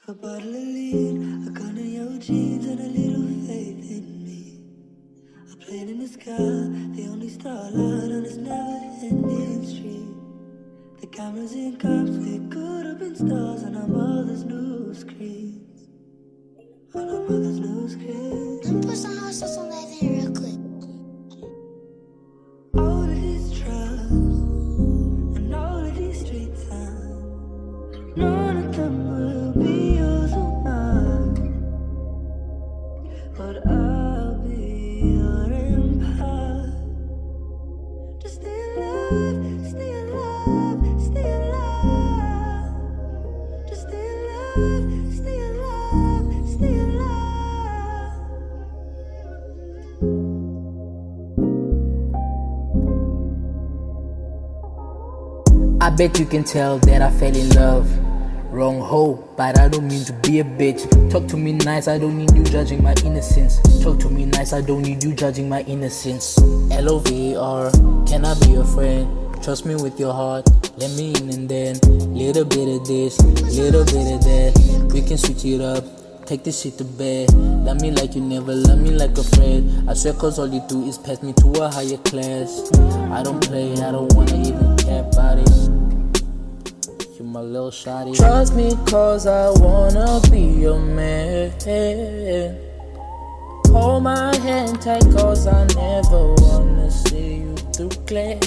A bottle of lean, a gun in your jeans, and a little faith in me. A plane in the sky, the only starlight on this never-ending street. The cameras in cops, they could have been stars on our mother's new screens. On our mother's new screens. Let me put some hot sauce on that thing real quick. All of these trials and all of these street signs, none of them will be yours or mine, but I'll be your empire. Just stay alive, stay alive, stay alive. Just stay alive, stay alive, stay alive. I bet you can tell that I fell in love. Wrong hoe, but I don't mean to be a bitch. Talk to me nice, I don't need you judging my innocence. Talk to me nice, I don't need you judging my innocence. LOVR, can I be your friend? Trust me with your heart, let me in and then little bit of this, little bit of that. We can switch it up, take this shit to bed. Love me like you never loved me like a friend. I swear cause all you do is pass me to a higher class. I don't play, I don't wanna even care about it. You my little shawty. Trust me cause I wanna be your man. Hold my hand tight cause I never wanna see you through glass.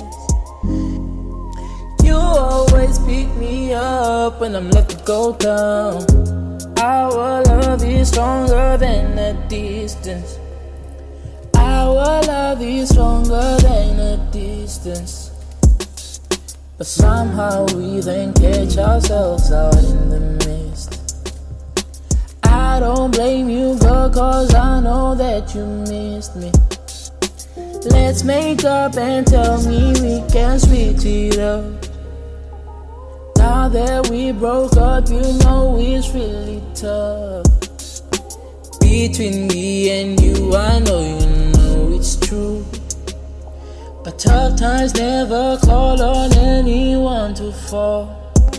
You always pick me up when I'm left to go down. Our love is stronger than the distance. Our love is stronger than the distance. But somehow we then catch ourselves out in the mist. I don't blame you, girl, cause I know that you missed me. Let's make up and tell me we can switch it up. Now that we broke up, you know it's really tough. Between me and you, I know you know it's true. But tough times never call on anyone to fall.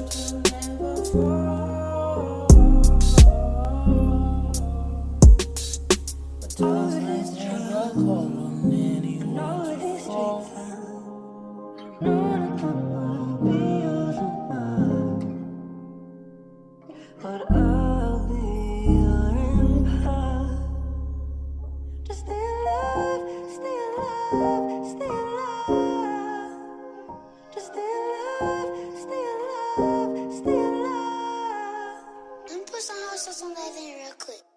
But tough times never call on anyone to fall. None of them will be yours or mine, but I'll be your empire. Just stay alive, stay alive, stay alive. Just stay alive, stay alive, stay alive. Let me put some hot sauce on that thing real quick.